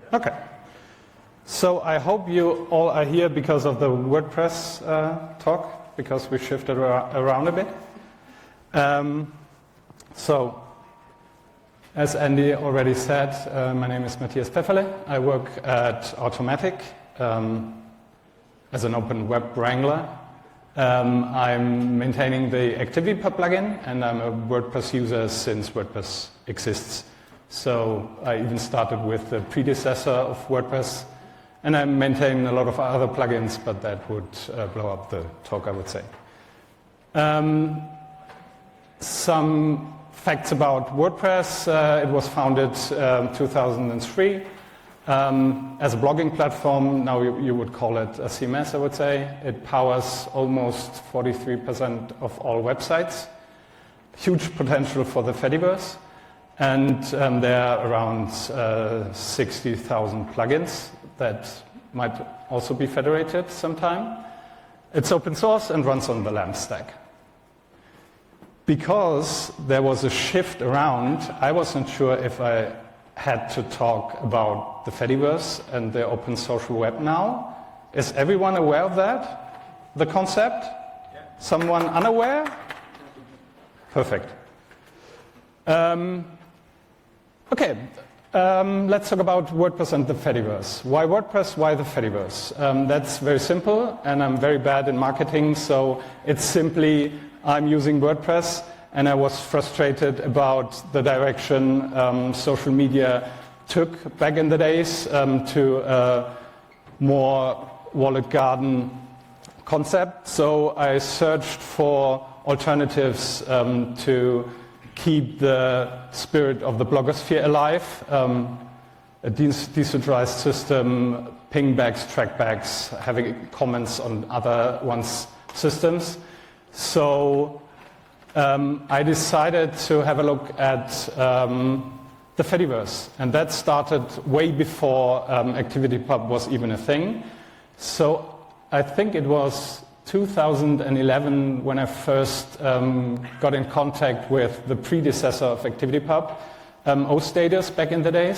Okay. So I hope you all are here because of the WordPress talk, because we shifted around a bit. So, as Andy already said, my name is Matthias Pfefferle. I work at Automattic as an open web wrangler. I'm maintaining the ActivityPub plugin, and I'm a WordPress user since WordPress exists. So I even started with the predecessor of WordPress, and I'm maintaining a lot of other plugins, but that would blow up the talk, I would say. Some facts about WordPress. It was founded 2003 as a blogging platform. Now you would call it a CMS, I would say. It powers almost 43% of all websites. Huge potential for the Fediverse. And there are around 60,000 plugins that might also be federated sometime. It's open source and runs on the LAMP stack. Because there was a shift around, I wasn't sure if I had to talk about the Fediverse and the open social web now. Is everyone aware of that? The concept? Yeah. Someone unaware? Perfect. Okay, let's talk about WordPress and the Fediverse. Why WordPress? Why the Fediverse? That's very simple, and I'm very bad in marketing, so it's simply I'm using WordPress, and I was frustrated about the direction social media took back in the days to a more walled garden concept. So I searched for alternatives to keep the spirit of the blogosphere alive, a decentralized system, pingbacks, trackbacks, having comments on other one's systems. So I decided to have a look at the Fediverse, and that started way before ActivityPub was even a thing. So I think it was 2011 when I first got in contact with the predecessor of ActivityPub, OStatus back in the days.